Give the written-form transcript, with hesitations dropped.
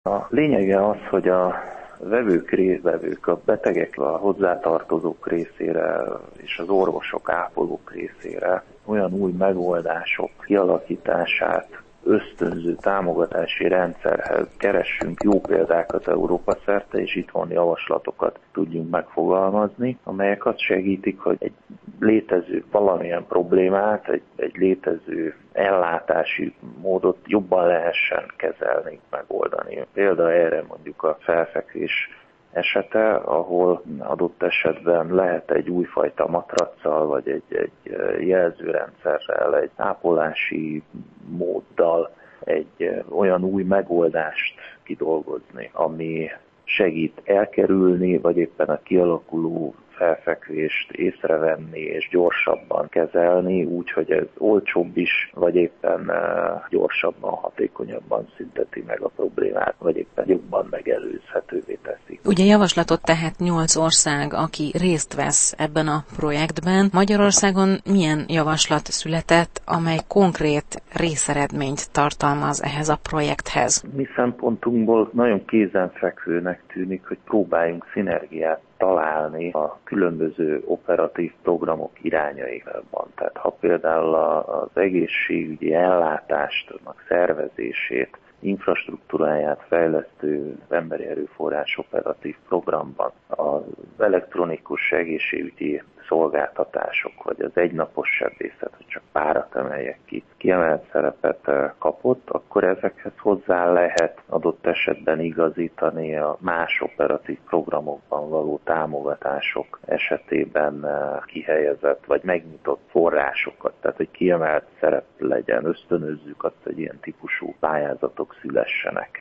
A lényege az, hogy a résztvevők, a betegek, a hozzátartozók részére és az orvosok, ápolók részére olyan új megoldások kialakítását ösztönző támogatási rendszerhez keressünk jó példákat Európa szerte, és itthoni javaslatokat tudjunk megfogalmazni, amelyek azt segítik, hogy egy létező valamilyen problémát, egy létező ellátási módot jobban lehessen kezelni, megoldani. Például erre mondjuk a felfekvés esete, ahol adott esetben lehet egy újfajta matraccal, vagy egy jelzőrendszerrel, egy ápolási móddal egy olyan új megoldást kidolgozni, ami segít elkerülni, vagy éppen a kialakuló felfekvést észrevenni és gyorsabban kezelni, úgyhogy ez olcsóbb is, vagy éppen gyorsabban, hatékonyabban szünteti meg a problémát, vagy éppen jobban megelőzhetővé teszi. Ugye javaslatot tehát 8 ország, aki részt vesz ebben a projektben. Magyarországon milyen javaslat született, amely konkrét részeredményt tartalmaz ehhez a projekthez? Mi szempontunkból nagyon kézenfekvőnek tűnik, hogy próbáljunk szinergiát találni a különböző operatív programok irányaiban. Tehát ha például az egészségügyi ellátást, annak szervezését, infrastruktúráját fejlesztő emberi erőforrás operatív programban az elektronikus egészségügyi szolgáltatások, vagy az egynapos sebészet, hogy csak párat emeljek ki, kiemelt szerepet kapott, akkor ezekhez hozzá lehet adott esetben igazítani a más operatív programokban való támogatások esetében kihelyezett vagy megnyitott forrásokat, tehát hogy kiemelt szerep legyen, ösztönözzük azt, hogy ilyen típusú pályázatok szülessenek.